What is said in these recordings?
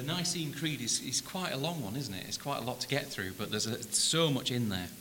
The Nicene Creed is quite a long one, isn't it? It's quite a lot to get through, but there's so much in there.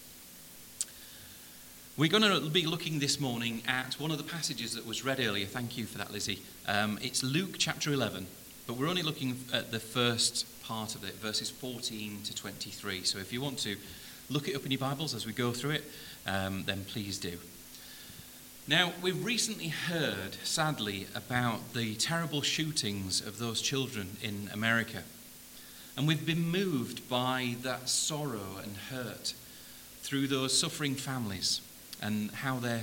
We're going to be looking this morning at one of the passages that was read earlier. Thank you for that, Lizzie. It's Luke chapter 11, but we're only looking at the first part of it, verses 14 to 23. So if you want to look it up in your Bibles as we go through it, then please do. Now, we've recently heard, sadly, about the terrible shootings of those children in America. And we've been moved by that sorrow and hurt through those suffering families and how they're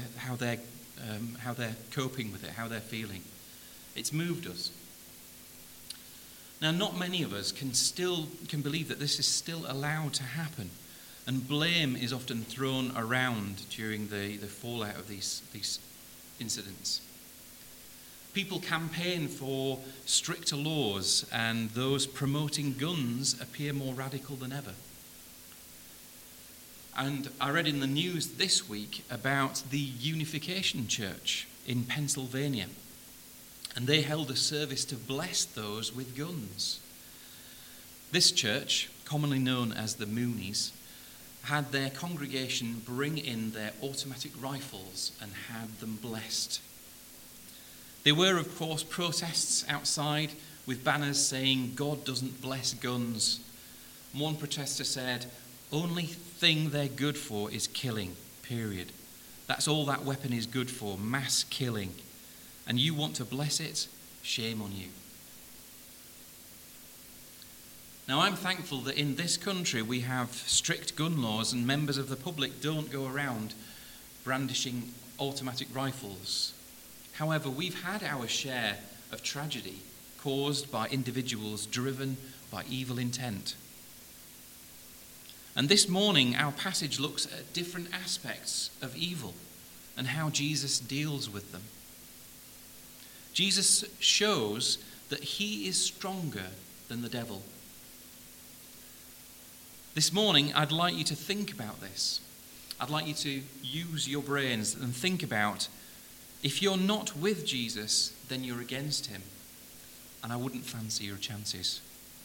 coping with it, how they're feeling. It's moved us. Now, not many of us can believe that this is still allowed to happen. And blame is often thrown around during the fallout of these incidents. People campaign for stricter laws, and those promoting guns appear more radical than ever. And I read in the news this week about the Unification Church in Pennsylvania, and they held a service to bless those with guns. This church, commonly known as the Moonies, had their congregation bring in their automatic rifles and had them blessed. There were, of course, protests outside with banners saying, "God doesn't bless guns." One protester said, "Only thing they're good for is killing, period. That's all that weapon is good for, mass killing. And you want to bless it? Shame on you." Now, I'm thankful that in this country we have strict gun laws and members of the public don't go around brandishing automatic rifles. However, we've had our share of tragedy caused by individuals driven by evil intent. And this morning, our passage looks at different aspects of evil and how Jesus deals with them. Jesus shows that he is stronger than the devil. This morning, I'd like you to think about this. I'd like you to use your brains and think about, if you're not with Jesus, then you're against him. And I wouldn't fancy your chances.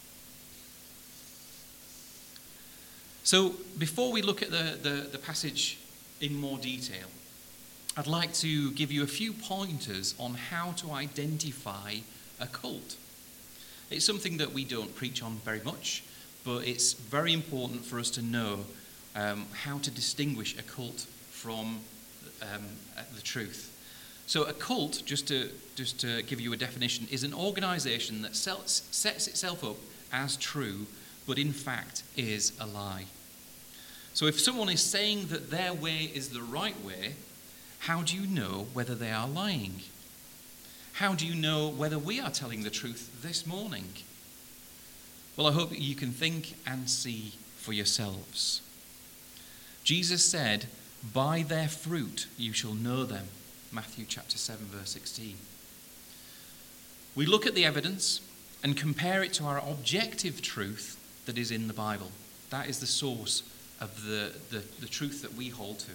So before we look at the passage in more detail, I'd like to give you a few pointers on how to identify a cult. It's something that we don't preach on very much, but it's very important for us to know how to distinguish a cult from the truth. So a cult, just to give you a definition, is an organization that sets itself up as true, but in fact is a lie. So if someone is saying that their way is the right way, how do you know whether they are lying? How do you know whether we are telling the truth this morning? Well, I hope that you can think and see for yourselves. Jesus said, "By their fruit you shall know them." Matthew chapter 7, verse 16. We look at the evidence and compare it to our objective truth that is in the Bible. That is the source of the truth that we hold to.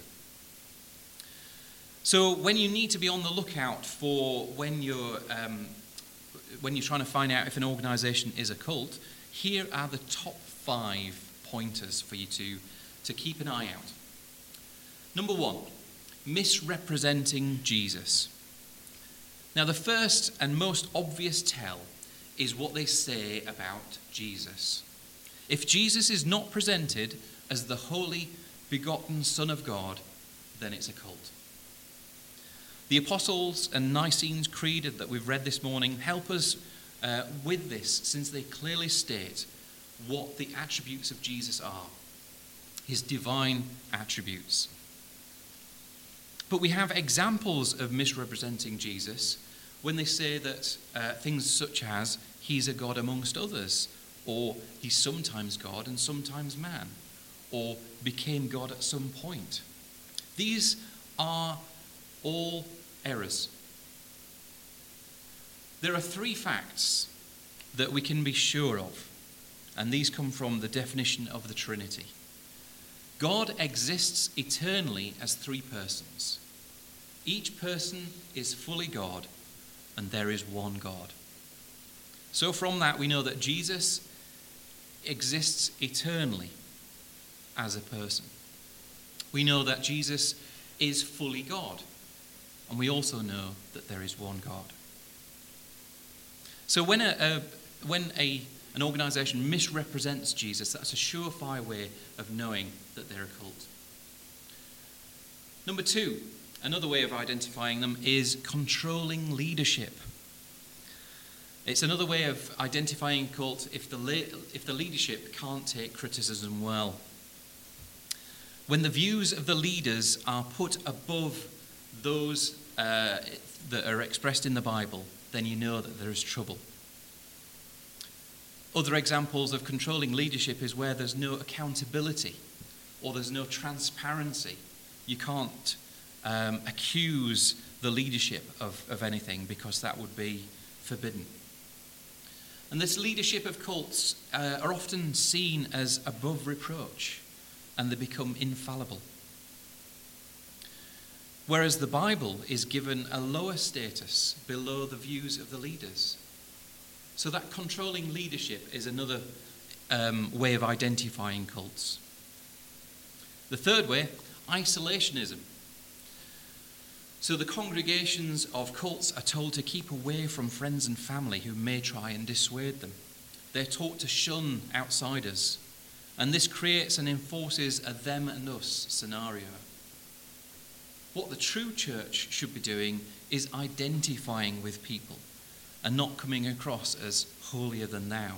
So when you need to be on the lookout for when you're trying to find out if an organization is a cult, here are the top 5 pointers for you to keep an eye out. Number 1, misrepresenting Jesus. Now, the first and most obvious tell is what they say about Jesus. If Jesus is not presented as the holy, begotten Son of God, then it's a cult. The Apostles' and Nicene Creed that we've read this morning help us with this, since they clearly state what the attributes of Jesus are, his divine attributes. But we have examples of misrepresenting Jesus when they say that things such as he's a God amongst others, or he's sometimes God and sometimes man, or became God at some point. These are all errors. There are 3 facts that we can be sure of, and these come from the definition of the Trinity. God exists eternally as 3 persons. Each person is fully God, and there is one God. So from that, we know that Jesus exists eternally as a person. We know that Jesus is fully God, and we also know that there is one God. So when an organization misrepresents Jesus, that's a surefire way of knowing that they're a cult. Number two, another way of identifying them is controlling leadership. It's another way of identifying a cult if the leadership can't take criticism well. When the views of the leaders are put above those that are expressed in the Bible, then you know that there is trouble. Other examples of controlling leadership is where there's no accountability or there's no transparency. You can't accuse the leadership of anything because that would be forbidden. And this leadership of cults are often seen as above reproach, and they become infallible. Whereas the Bible is given a lower status below the views of the leaders. So that controlling leadership is another way of identifying cults. The third way, isolationism. So the congregations of cults are told to keep away from friends and family who may try and dissuade them. They're taught to shun outsiders, and this creates and enforces a them and us scenario. What the true church should be doing is identifying with people and not coming across as holier than thou.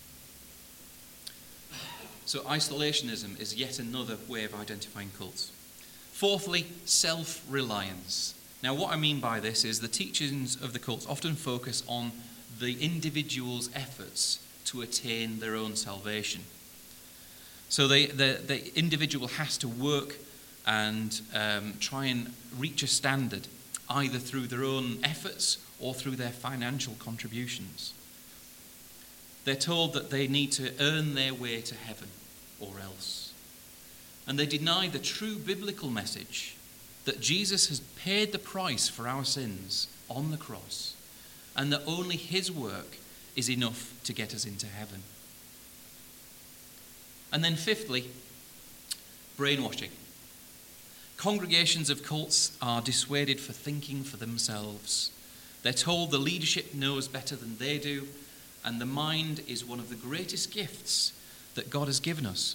So isolationism is yet another way of identifying cults. Fourthly, self-reliance. Now what I mean by this is the teachings of the cults often focus on the individual's efforts to attain their own salvation. So the individual has to work and try and reach a standard, either through their own efforts or through their financial contributions. They're told that they need to earn their way to heaven or else. And they deny the true biblical message that Jesus has paid the price for our sins on the cross, and that only his work is enough to get us into heaven. And then fifthly, brainwashing. Congregations of cults are dissuaded for thinking for themselves. They're told the leadership knows better than they do, and the mind is one of the greatest gifts that God has given us.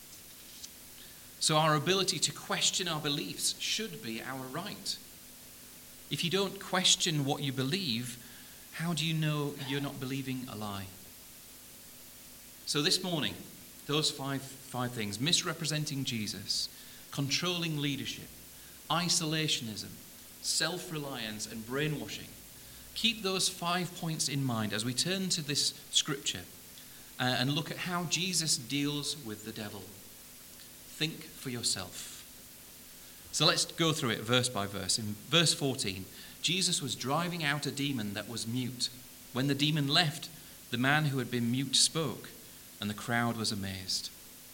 So our ability to question our beliefs should be our right. If you don't question what you believe, how do you know you're not believing a lie? So this morning, those five things: misrepresenting Jesus, controlling leadership, isolationism, self-reliance, and brainwashing. Keep those 5 points in mind as we turn to this scripture and look at how Jesus deals with the devil. Think for yourself. So let's go through it verse by verse. In verse 14, Jesus was driving out a demon that was mute. When the demon left, the man who had been mute spoke, and the crowd was amazed.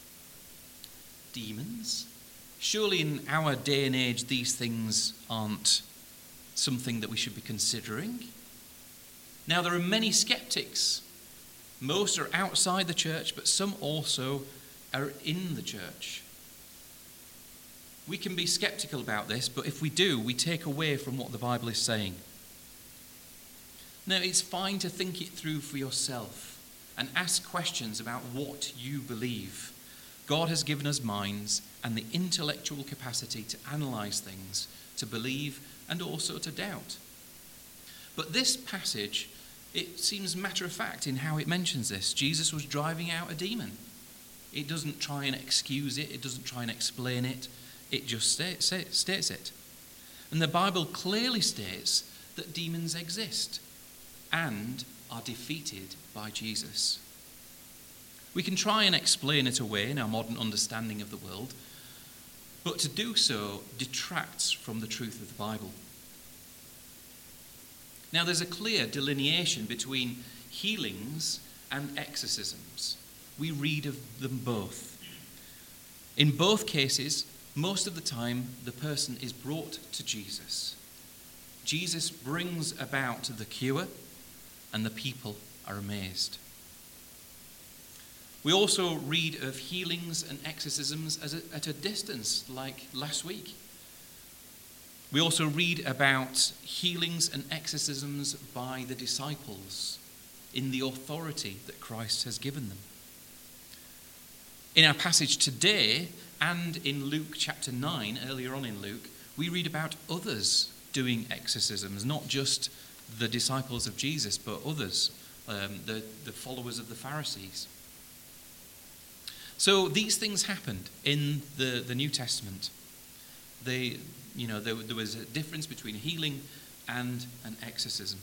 Demons? Surely in our day and age these things aren't something that we should be considering. Now there are many skeptics. Most are outside the church, but some also are in the church. We can be skeptical about this, but if we do, we take away from what the Bible is saying. Now, it's fine to think it through for yourself and ask questions about what you believe. God has given us minds and the intellectual capacity to analyze things, to believe, and also to doubt. But this passage, it seems matter of fact in how it mentions this. Jesus was driving out a demon. It doesn't try and excuse it. It doesn't try and explain it. It just states it. And the Bible clearly states that demons exist and are defeated by Jesus. We can try and explain it away in our modern understanding of the world, but to do so detracts from the truth of the Bible. Now, there's a clear delineation between healings and exorcisms. We read of them both. In both cases, most of the time, the person is brought to Jesus. Jesus brings about the cure, and the people are amazed. We also read of healings and exorcisms at a distance, like last week. We also read about healings and exorcisms by the disciples in the authority that Christ has given them. In our passage today, and in Luke chapter 9, earlier on in Luke, we read about others doing exorcisms, not just the disciples of Jesus, but others, the followers of the Pharisees. So these things happened in the New Testament. There was a difference between healing and an exorcism.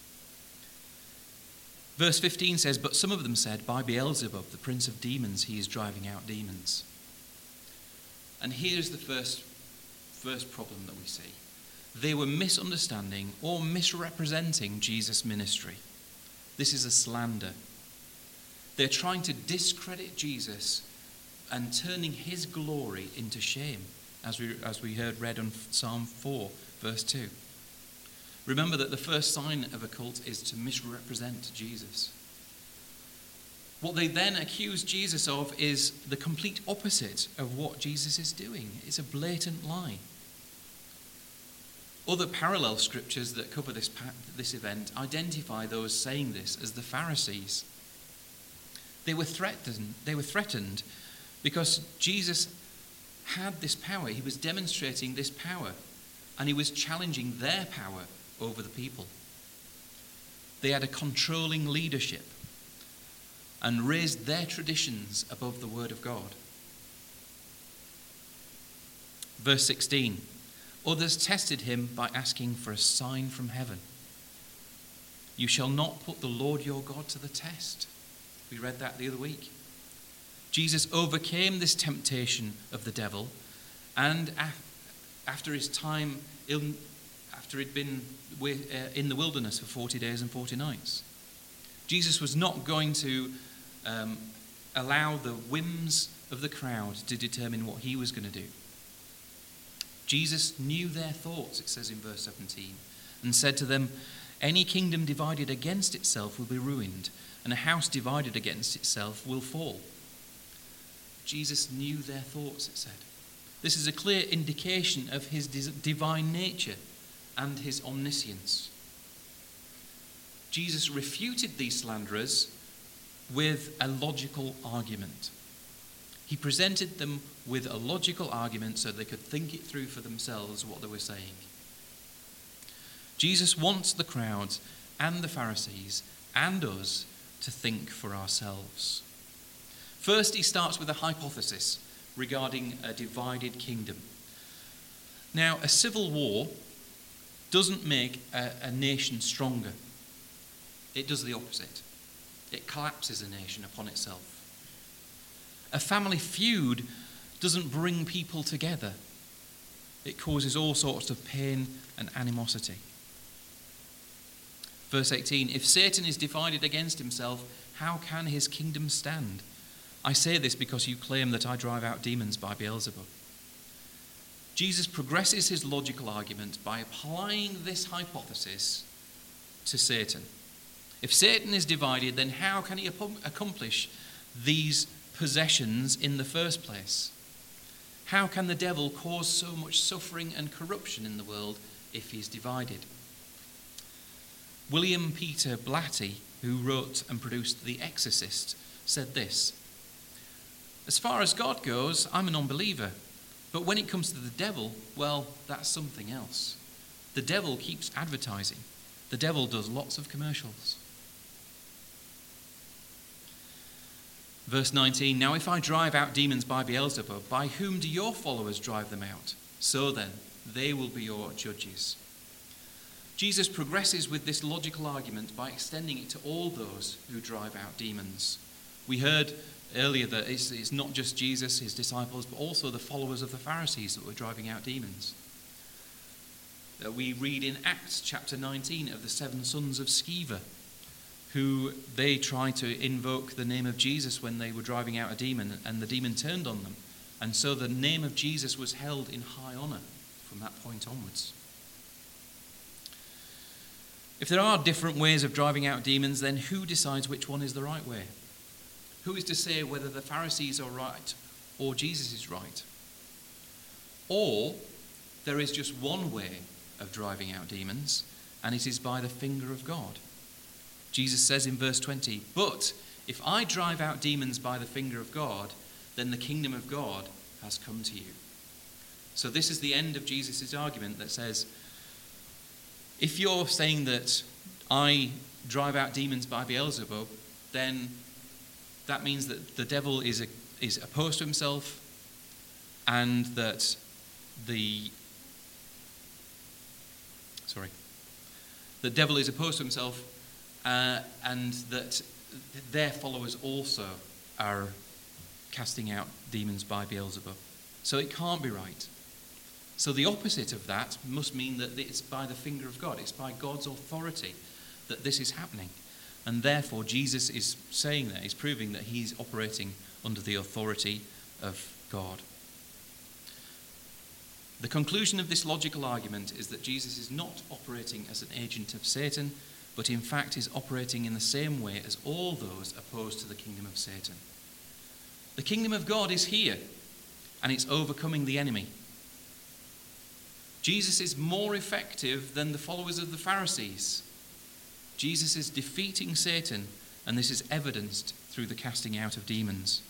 Verse 15 says, "But some of them said, 'By Beelzebub, the prince of demons, he is driving out demons.'" And here's the first problem that we see. They were misunderstanding or misrepresenting Jesus' ministry. This is a slander. They're trying to discredit Jesus and turning his glory into shame, as we heard read on Psalm 4, verse 2. Remember that the first sign of a cult is to misrepresent Jesus. What they then accuse Jesus of is the complete opposite of what Jesus is doing. It's a blatant lie. Other parallel scriptures that cover this event identify those saying this as the Pharisees. They were threatened because Jesus had this power. He was demonstrating this power, and he was challenging their power over the people. They had a controlling leadership and raised their traditions above the word of God. Verse 16, "Others tested him by asking for a sign from heaven. You shall not put the Lord your God to the test." We read that the other week. Jesus overcame this temptation of the devil, and after his time, after he'd been in the wilderness for 40 days and 40 nights. Jesus was not going to allow the whims of the crowd to determine what he was going to do. Jesus knew their thoughts, it says in verse 17, and said to them, "Any kingdom divided against itself will be ruined, and a house divided against itself will fall." Jesus knew their thoughts, it said. This is a clear indication of his divine nature and his omniscience. Jesus refuted these slanderers with a logical argument. He presented them with a logical argument so they could think it through for themselves what they were saying. Jesus wants the crowds and the Pharisees and us to think for ourselves. First, he starts with a hypothesis regarding a divided kingdom. Now, a civil war doesn't make a nation stronger. It does the opposite. It collapses a nation upon itself. A family feud doesn't bring people together. It causes all sorts of pain and animosity. Verse 18, "If Satan is divided against himself, how can his kingdom stand? I say this because you claim that I drive out demons by Beelzebub." Jesus progresses his logical argument by applying this hypothesis to Satan. If Satan is divided, then how can he accomplish these possessions in the first place? How can the devil cause so much suffering and corruption in the world if he's divided? William Peter Blatty, who wrote and produced The Exorcist, said this: "As far as God goes, I'm a non-believer. But when it comes to the devil, well, that's something else. The devil keeps advertising. The devil does lots of commercials." Verse 19, "Now if I drive out demons by Beelzebub, by whom do your followers drive them out? So then, they will be your judges." Jesus progresses with this logical argument by extending it to all those who drive out demons. We heard earlier that it's not just Jesus, his disciples, but also the followers of the Pharisees that were driving out demons. We read in Acts chapter 19 of the 7 sons of Sceva, who they tried to invoke the name of Jesus when they were driving out a demon, and the demon turned on them. And so the name of Jesus was held in high honor from that point onwards. If there are different ways of driving out demons, then who decides which one is the right way? Who is to say whether the Pharisees are right or Jesus is right? Or there is just one way of driving out demons, and it is by the finger of God. Jesus says in verse 20, "But if I drive out demons by the finger of God, then the kingdom of God has come to you." So this is the end of Jesus' argument that says, if you're saying that I drive out demons by Beelzebub, then that means that the devil is opposed to himself, and that the devil is opposed to himself, and that their followers also are casting out demons by Beelzebub. So it can't be right. So the opposite of that must mean that it's by the finger of God. It's by God's authority that this is happening. And therefore Jesus is saying that, he's proving that he's operating under the authority of God. The conclusion of this logical argument is that Jesus is not operating as an agent of Satan, but in fact is operating in the same way as all those opposed to the kingdom of Satan. The kingdom of God is here, and it's overcoming the enemy. Jesus is more effective than the followers of the Pharisees. Jesus is defeating Satan, and this is evidenced through the casting out of demons.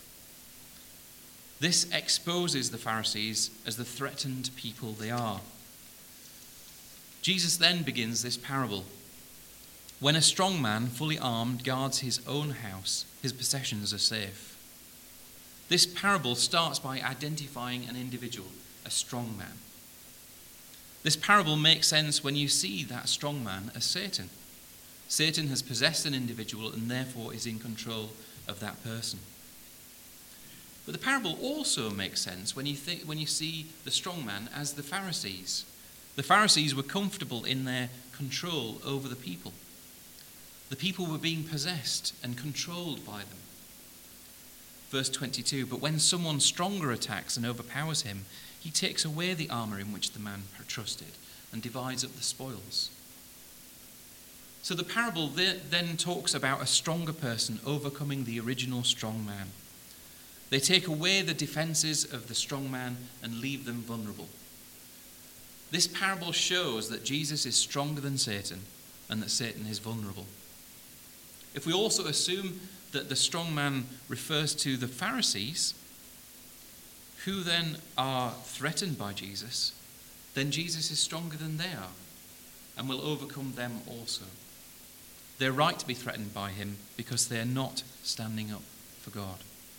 This exposes the Pharisees as the threatened people they are. Jesus then begins this parable. When a strong man, fully armed, guards his own house, his possessions are safe. This parable starts by identifying an individual, a strong man. This parable makes sense when you see that strong man as Satan. Satan has possessed an individual and therefore is in control of that person. But the parable also makes sense when you see the strong man as the Pharisees. The Pharisees were comfortable in their control over the people. The people were being possessed and controlled by them. Verse 22, "But when someone stronger attacks and overpowers him, he takes away the armor in which the man trusted and divides up the spoils." So the parable then talks about a stronger person overcoming the original strong man. They take away the defenses of the strong man and leave them vulnerable. This parable shows that Jesus is stronger than Satan and that Satan is vulnerable. If we also assume that the strong man refers to the Pharisees, who then are threatened by Jesus, then Jesus is stronger than they are and will overcome them also. They're right to be threatened by him because they're not standing up for God.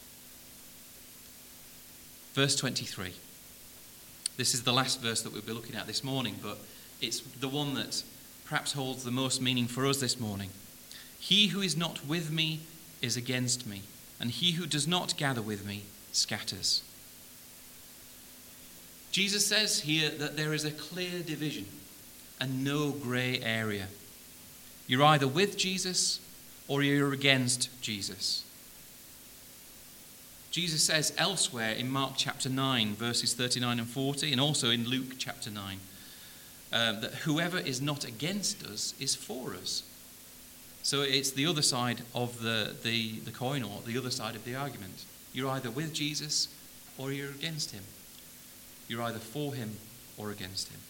Verse 23. This is the last verse that we'll be looking at this morning, but it's the one that perhaps holds the most meaning for us this morning. "He who is not with me is against me, and he who does not gather with me scatters." Jesus says here that there is a clear division and no grey area. You're either with Jesus or you're against Jesus. Jesus says elsewhere in Mark chapter 9, verses 39 and 40, and also in Luke chapter 9, that whoever is not against us is for us. So it's the other side of the coin, or the other side of the argument. You're either with Jesus or you're against him. You're either for him or against him.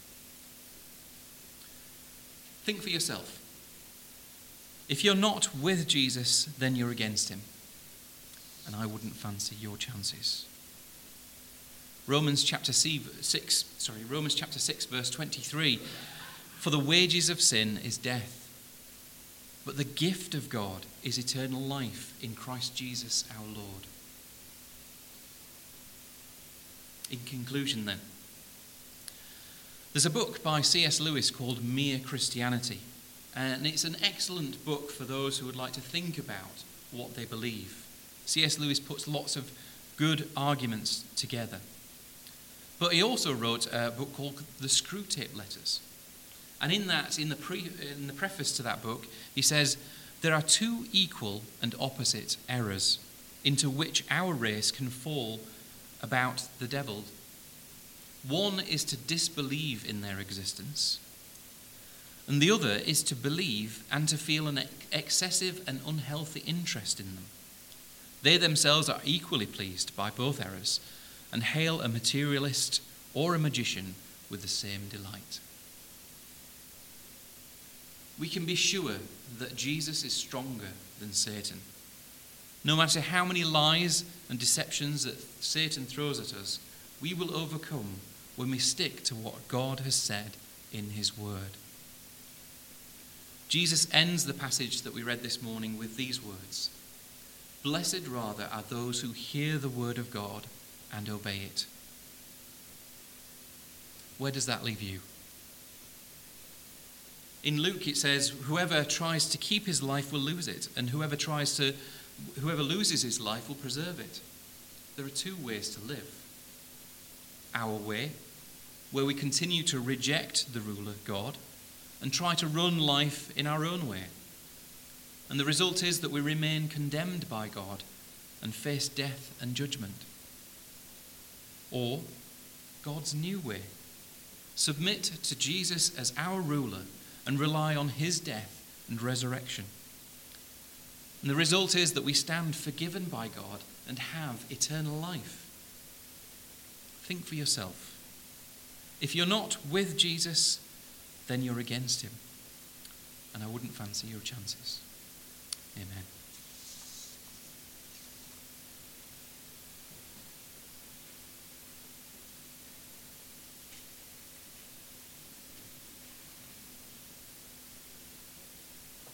Think for yourself. If you're not with Jesus, then you're against him. And I wouldn't fancy your chances. Romans chapter 6, verse 23. "For the wages of sin is death, but the gift of God is eternal life in Christ Jesus our Lord." In conclusion then, there's a book by C.S. Lewis called Mere Christianity. And it's an excellent book for those who would like to think about what they believe. C.S. Lewis puts lots of good arguments together. But he also wrote a book called The Screwtape Letters. And in the preface to that book, he says, "There are two equal and opposite errors into which our race can fall about the devil. One is to disbelieve in their existence, and the other is to believe and to feel an excessive and unhealthy interest in them. They themselves are equally pleased by both errors and hail a materialist or a magician with the same delight. We can be sure that Jesus is stronger than Satan. No matter how many lies and deceptions that Satan throws at us, we will overcome when we stick to what God has said in his word. Jesus ends the passage that we read this morning with these words: "Blessed rather are those who hear the word of God and obey it." Where does that leave you? In Luke it says, "Whoever tries to keep his life will lose it, and whoever loses his life will preserve it." There are two ways to live. Our way, where we continue to reject the ruler God and try to run life in our own way. And the result is that we remain condemned by God and face death and judgment. Or God's new way. Submit to Jesus as our ruler and rely on his death and resurrection. And the result is that we stand forgiven by God and have eternal life. Think for yourself. If you're not with Jesus, then you're against him. And I wouldn't fancy your chances. Amen.